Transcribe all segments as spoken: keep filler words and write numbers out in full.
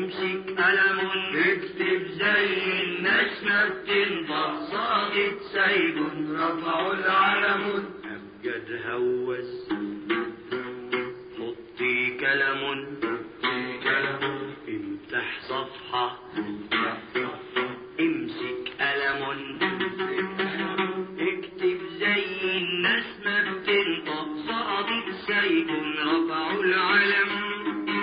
امسك قلم اكتب زي الناس ما بتنطق صادت سيد رفعوا العلم أبجد هوس حطي كلم امتح صفحة امسك قلم اكتب زي الناس ما بتنطق صادت سيد رفعوا العلم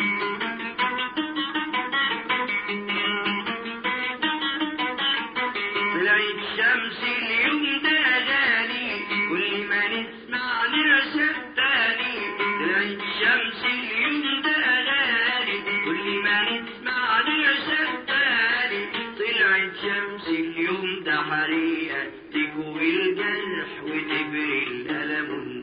طلعت شمس اليوم ده غالي كل ما نسمع نرسل تاني طلعت شمس اليوم ده غالي كل ما نسمع نرسل تاني طلعت شمس اليوم ده حريقة تكوي الجرح وتبري الألم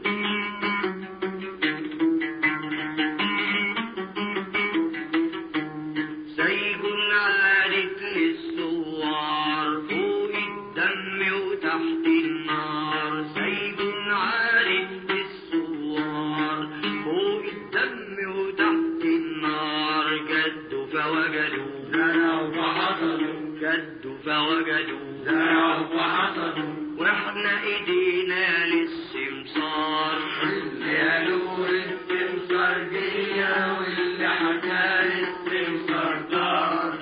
سيج عادت للثوار فوق الدم وتحت النار سيج عادت للثوار فوق الدم وتحت النار جدوا فوجدوا زرعوا فحصدوا جدوا فوجدوا زرعوا فحصدوا واحنا ايدينا للسمسار واللي قالوا السمسار جية واللي حكى السمسار دار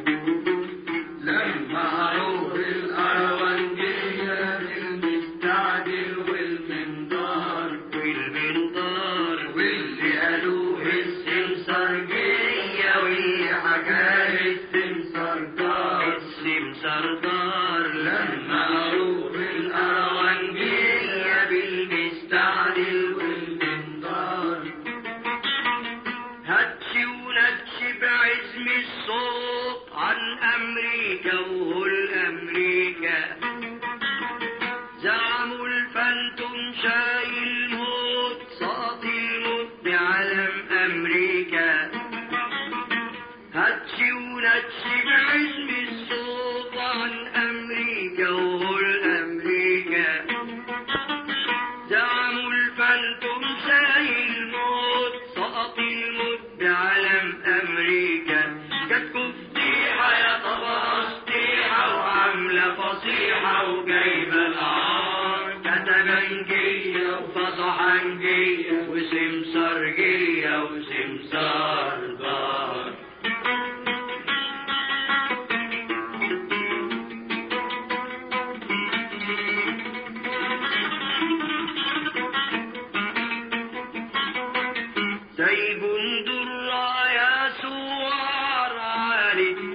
لما روح الأروانجية بالمستعجل والمنظار والمنظار واللي قالوا السمسار جية واللي حكى السمسار دار السمسار دار لما روح الأروانجية بالمستعجل والمنظار هاتشي وناتشي بعزم الصوت عن أمريكا وهول أمريكا زعموا الفانتوم شايل موت صاط الموت بعلم أمريكا هاتشي وناتشي بعزم الصوت عن أمريكا وهول أمريكا زعموا الفانتوم شايل موت سقط الموت بعلم أمريكا جاتكوا فضيحة يا طبعا فضيحة وعاملة فصيحة وجايبة العار كتبنجية وفصحنجية وسمسارجية وسمسار دار زي بندر يا سوار عالي